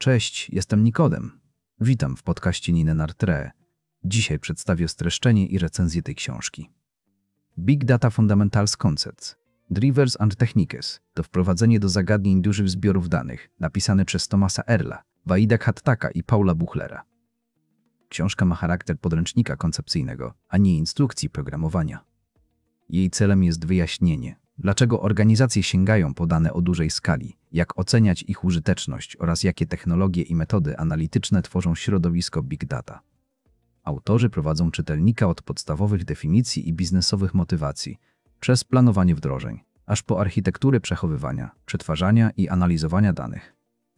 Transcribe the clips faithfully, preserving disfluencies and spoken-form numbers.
Cześć, jestem Nikodem. Witam w podcaście Nine Nartre. Dzisiaj przedstawię streszczenie i recenzję tej książki. Big Data Fundamentals Concepts, Drivers and Techniques to wprowadzenie do zagadnień dużych zbiorów danych, napisane przez Thomasa Earla, Waida Khattaka i Paula Buchlera. Książka ma charakter podręcznika koncepcyjnego, a nie instrukcji programowania. Jej celem jest wyjaśnienie, dlaczego organizacje sięgają po dane o dużej skali, jak oceniać ich użyteczność oraz jakie technologie i metody analityczne tworzą środowisko Big Data. Autorzy prowadzą czytelnika od podstawowych definicji i biznesowych motywacji, przez planowanie wdrożeń, aż po architekturę przechowywania, przetwarzania i analizowania danych.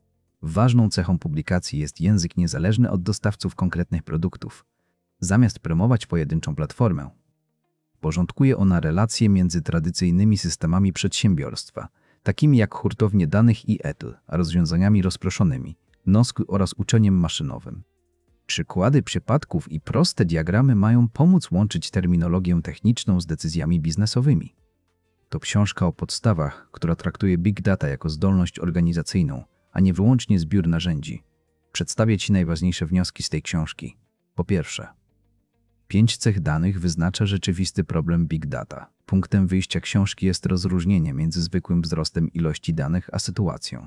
Ważną cechą publikacji jest język niezależny od dostawców konkretnych produktów. Zamiast promować pojedynczą platformę, porządkuje ona relacje między tradycyjnymi systemami przedsiębiorstwa, takimi jak hurtownie danych i E T L, a rozwiązaniami rozproszonymi, N O S Q oraz uczeniem maszynowym. Przykłady przypadków i proste diagramy mają pomóc łączyć terminologię techniczną z decyzjami biznesowymi. To książka o podstawach, która traktuje Big Data jako zdolność organizacyjną, a nie wyłącznie zbiór narzędzi. Przedstawię Ci najważniejsze wnioski z tej książki. Po pierwsze, pięć cech danych wyznacza rzeczywisty problem Big Data. Punktem wyjścia książki jest rozróżnienie między zwykłym wzrostem ilości danych a sytuacją,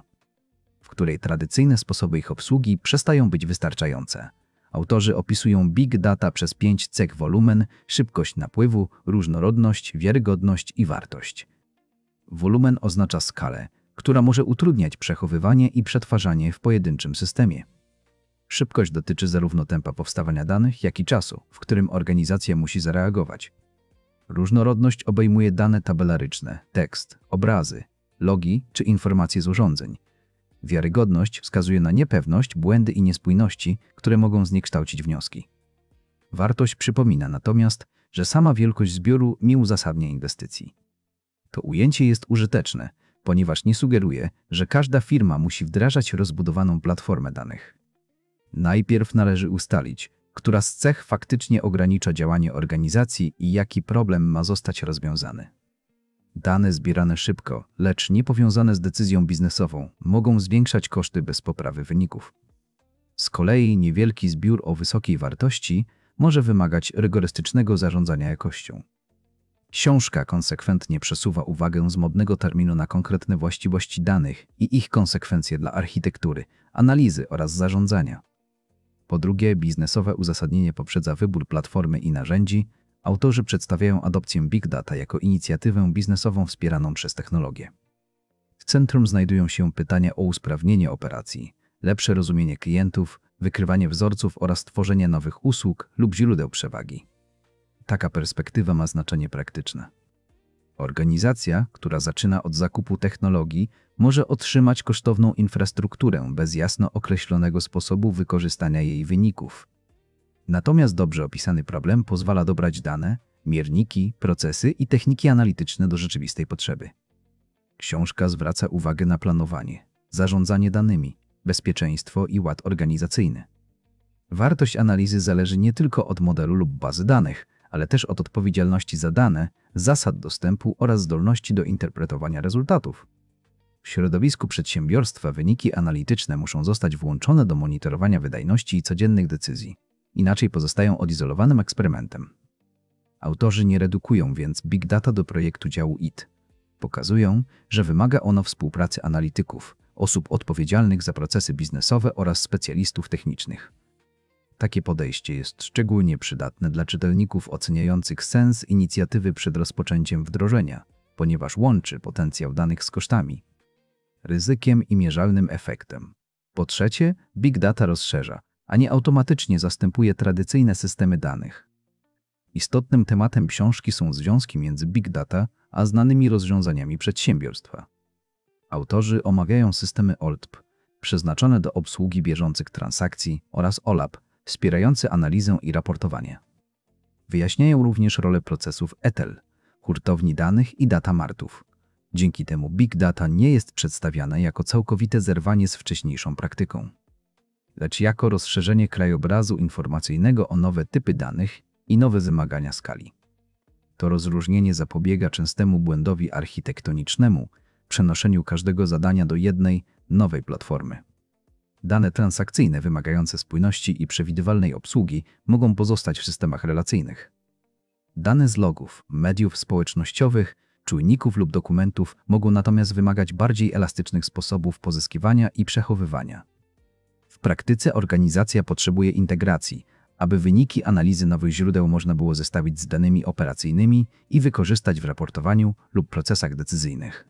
w której tradycyjne sposoby ich obsługi przestają być wystarczające. Autorzy opisują Big Data przez pięć cech: wolumen, szybkość napływu, różnorodność, wiarygodność i wartość. Wolumen oznacza skalę, która może utrudniać przechowywanie i przetwarzanie w pojedynczym systemie. Szybkość dotyczy zarówno tempa powstawania danych, jak i czasu, w którym organizacja musi zareagować. Różnorodność obejmuje dane tabelaryczne, tekst, obrazy, logi czy informacje z urządzeń. Wiarygodność wskazuje na niepewność, błędy i niespójności, które mogą zniekształcić wnioski. Wartość przypomina natomiast, że sama wielkość zbioru nie uzasadnia inwestycji. To ujęcie jest użyteczne, ponieważ nie sugeruje, że każda firma musi wdrażać rozbudowaną platformę danych. Najpierw należy ustalić, która z cech faktycznie ogranicza działanie organizacji i jaki problem ma zostać rozwiązany. Dane zbierane szybko, lecz nie powiązane z decyzją biznesową, mogą zwiększać koszty bez poprawy wyników. Z kolei niewielki zbiór o wysokiej wartości może wymagać rygorystycznego zarządzania jakością. Książka konsekwentnie przesuwa uwagę z modnego terminu na konkretne właściwości danych i ich konsekwencje dla architektury, analizy oraz zarządzania. Po drugie, biznesowe uzasadnienie poprzedza wybór platformy i narzędzi. Autorzy przedstawiają adopcję Big Data jako inicjatywę biznesową wspieraną przez technologię. W centrum znajdują się pytania o usprawnienie operacji, lepsze rozumienie klientów, wykrywanie wzorców oraz tworzenie nowych usług lub źródeł przewagi. Taka perspektywa ma znaczenie praktyczne. Organizacja, która zaczyna od zakupu technologii, może otrzymać kosztowną infrastrukturę bez jasno określonego sposobu wykorzystania jej wyników. Natomiast dobrze opisany problem pozwala dobrać dane, mierniki, procesy i techniki analityczne do rzeczywistej potrzeby. Książka zwraca uwagę na planowanie, zarządzanie danymi, bezpieczeństwo i ład organizacyjny. Wartość analizy zależy nie tylko od modelu lub bazy danych, ale też od odpowiedzialności za dane, zasad dostępu oraz zdolności do interpretowania rezultatów. W środowisku przedsiębiorstwa wyniki analityczne muszą zostać włączone do monitorowania wydajności i codziennych decyzji. Inaczej pozostają odizolowanym eksperymentem. Autorzy nie redukują więc Big Data do projektu działu I T. Pokazują, że wymaga ono współpracy analityków, osób odpowiedzialnych za procesy biznesowe oraz specjalistów technicznych. Takie podejście jest szczególnie przydatne dla czytelników oceniających sens inicjatywy przed rozpoczęciem wdrożenia, ponieważ łączy potencjał danych z kosztami, ryzykiem i mierzalnym efektem. Po trzecie, Big Data rozszerza, a nie automatycznie zastępuje tradycyjne systemy danych. Istotnym tematem książki są związki między Big Data a znanymi rozwiązaniami przedsiębiorstwa. Autorzy omawiają systemy O L T P, przeznaczone do obsługi bieżących transakcji, oraz O L A P, wspierające analizę i raportowanie. Wyjaśniają również rolę procesów E T L, hurtowni danych i data martów. Dzięki temu Big Data nie jest przedstawiane jako całkowite zerwanie z wcześniejszą praktyką, lecz jako rozszerzenie krajobrazu informacyjnego o nowe typy danych i nowe wymagania skali. To rozróżnienie zapobiega częstemu błędowi architektonicznemu, przenoszeniu każdego zadania do jednej, nowej platformy. Dane transakcyjne wymagające spójności i przewidywalnej obsługi mogą pozostać w systemach relacyjnych. Dane z logów, mediów społecznościowych, czujników lub dokumentów mogą natomiast wymagać bardziej elastycznych sposobów pozyskiwania i przechowywania. W praktyce organizacja potrzebuje integracji, aby wyniki analizy nowych źródeł można było zestawić z danymi operacyjnymi i wykorzystać w raportowaniu lub procesach decyzyjnych.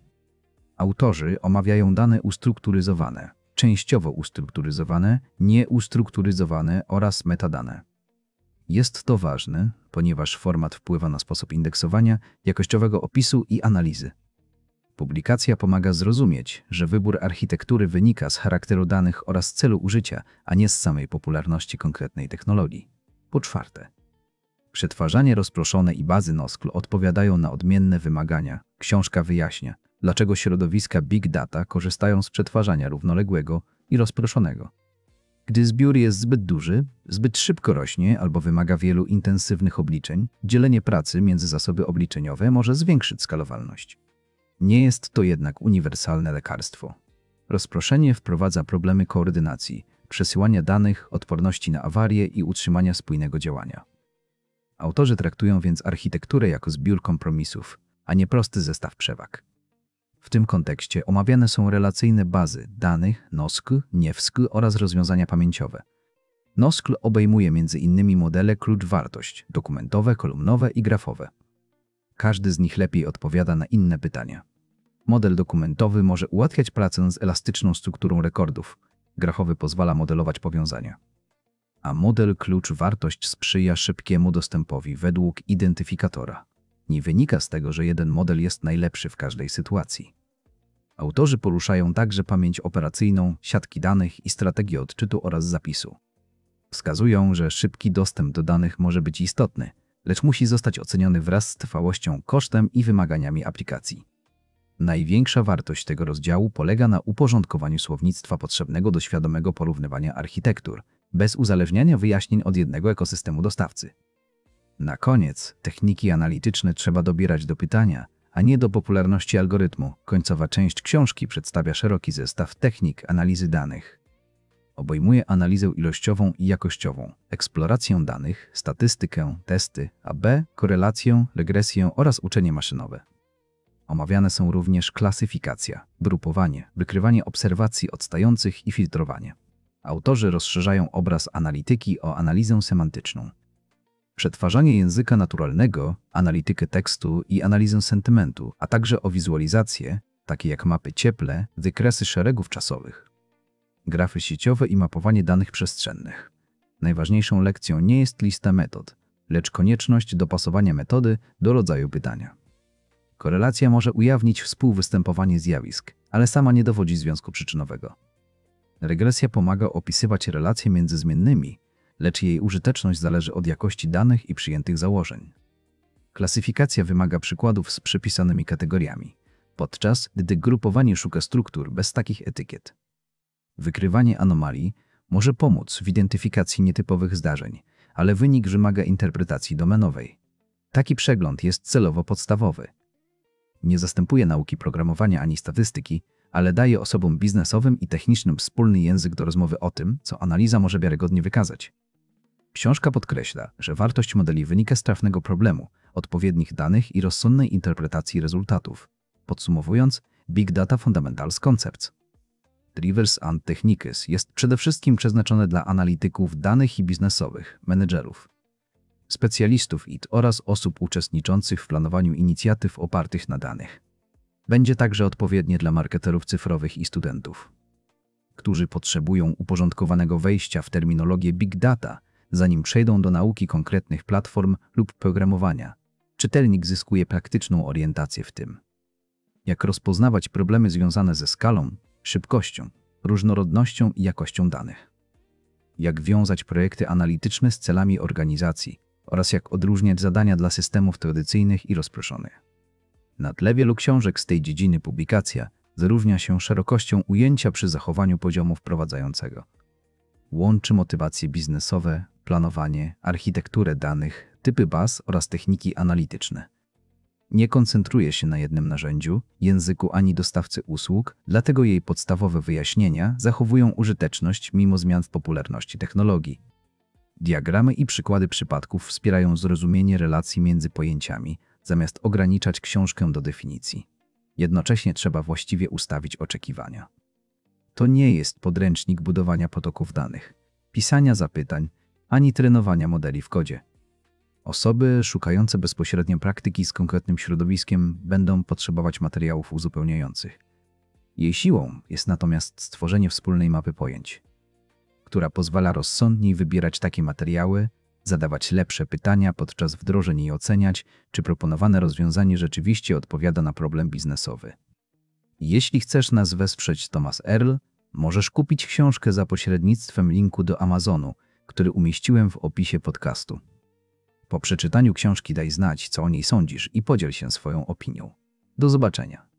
Autorzy omawiają dane ustrukturyzowane, częściowo ustrukturyzowane, nieustrukturyzowane oraz metadane. Jest to ważne, ponieważ format wpływa na sposób indeksowania, jakościowego opisu i analizy. Publikacja pomaga zrozumieć, że wybór architektury wynika z charakteru danych oraz celu użycia, a nie z samej popularności konkretnej technologii. Po czwarte, przetwarzanie rozproszone i bazy NoSQL odpowiadają na odmienne wymagania. Książka wyjaśnia, dlaczego środowiska Big Data korzystają z przetwarzania równoległego i rozproszonego. Gdy zbiór jest zbyt duży, zbyt szybko rośnie albo wymaga wielu intensywnych obliczeń, dzielenie pracy między zasoby obliczeniowe może zwiększyć skalowalność. Nie jest to jednak uniwersalne lekarstwo. Rozproszenie wprowadza problemy koordynacji, przesyłania danych, odporności na awarie i utrzymania spójnego działania. Autorzy traktują więc architekturę jako zbiór kompromisów, a nie prosty zestaw przewag. W tym kontekście omawiane są relacyjne bazy danych NoSQL, NiefSQL oraz rozwiązania pamięciowe. NoSQL obejmuje między innymi modele klucz-wartość, dokumentowe, kolumnowe i grafowe. Każdy z nich lepiej odpowiada na inne pytania. Model dokumentowy może ułatwiać pracę z elastyczną strukturą rekordów, grafowy pozwala modelować powiązania. A model klucz-wartość sprzyja szybkiemu dostępowi według identyfikatora. Nie wynika z tego, że jeden model jest najlepszy w każdej sytuacji. Autorzy poruszają także pamięć operacyjną, siatki danych i strategię odczytu oraz zapisu. Wskazują, że szybki dostęp do danych może być istotny, lecz musi zostać oceniony wraz z trwałością, kosztem i wymaganiami aplikacji. Największa wartość tego rozdziału polega na uporządkowaniu słownictwa potrzebnego do świadomego porównywania architektur, bez uzależniania wyjaśnień od jednego ekosystemu dostawcy. Na koniec, techniki analityczne trzeba dobierać do pytania, a nie do popularności algorytmu. Końcowa część książki przedstawia szeroki zestaw technik analizy danych. Obejmuje analizę ilościową i jakościową, eksplorację danych, statystykę, testy, A B, korelację, regresję oraz uczenie maszynowe. Omawiane są również klasyfikacja, grupowanie, wykrywanie obserwacji odstających i filtrowanie. Autorzy rozszerzają obraz analityki o analizę semantyczną. Przetwarzanie języka naturalnego, analitykę tekstu i analizę sentymentu, a także o wizualizacje, takie jak mapy cieple, wykresy szeregów czasowych, grafy sieciowe i mapowanie danych przestrzennych. Najważniejszą lekcją nie jest lista metod, lecz konieczność dopasowania metody do rodzaju pytania. Korelacja może ujawnić współwystępowanie zjawisk, ale sama nie dowodzi związku przyczynowego. Regresja pomaga opisywać relacje między zmiennymi, lecz jej użyteczność zależy od jakości danych i przyjętych założeń. Klasyfikacja wymaga przykładów z przypisanymi kategoriami, podczas gdy grupowanie szuka struktur bez takich etykiet. Wykrywanie anomalii może pomóc w identyfikacji nietypowych zdarzeń, ale wynik wymaga interpretacji domenowej. Taki przegląd jest celowo podstawowy. Nie zastępuje nauki programowania ani statystyki, ale daje osobom biznesowym i technicznym wspólny język do rozmowy o tym, co analiza może wiarygodnie wykazać. Książka podkreśla, że wartość modeli wynika z trafnego problemu, odpowiednich danych i rozsądnej interpretacji rezultatów. Podsumowując, Big Data Fundamentals Concepts. Drivers and Techniques jest przede wszystkim przeznaczone dla analityków danych i biznesowych, menedżerów, specjalistów I T oraz osób uczestniczących w planowaniu inicjatyw opartych na danych. Będzie także odpowiednie dla marketerów cyfrowych i studentów, którzy potrzebują uporządkowanego wejścia w terminologię Big Data, zanim przejdą do nauki konkretnych platform lub programowania. Czytelnik zyskuje praktyczną orientację w tym, jak rozpoznawać problemy związane ze skalą, szybkością, różnorodnością i jakością danych, jak wiązać projekty analityczne z celami organizacji oraz jak odróżniać zadania dla systemów tradycyjnych i rozproszonych. Na tle wielu książek z tej dziedziny publikacja wyróżnia się szerokością ujęcia przy zachowaniu poziomu wprowadzającego. Łączy motywacje biznesowe, planowanie, architekturę danych, typy baz oraz techniki analityczne. Nie koncentruje się na jednym narzędziu, języku ani dostawcy usług, dlatego jej podstawowe wyjaśnienia zachowują użyteczność mimo zmian w popularności technologii. Diagramy i przykłady przypadków wspierają zrozumienie relacji między pojęciami, zamiast ograniczać książkę do definicji. Jednocześnie trzeba właściwie ustawić oczekiwania. To nie jest podręcznik budowania potoków danych, pisania zapytań, ani trenowania modeli w kodzie. Osoby szukające bezpośrednio praktyki z konkretnym środowiskiem będą potrzebować materiałów uzupełniających. Jej siłą jest natomiast stworzenie wspólnej mapy pojęć, która pozwala rozsądniej wybierać takie materiały, zadawać lepsze pytania podczas wdrożeń i oceniać, czy proponowane rozwiązanie rzeczywiście odpowiada na problem biznesowy. Jeśli chcesz nas wesprzeć, Thomas Earl, możesz kupić książkę za pośrednictwem linku do Amazonu, który umieściłem w opisie podcastu. Po przeczytaniu książki daj znać, co o niej sądzisz i podziel się swoją opinią. Do zobaczenia.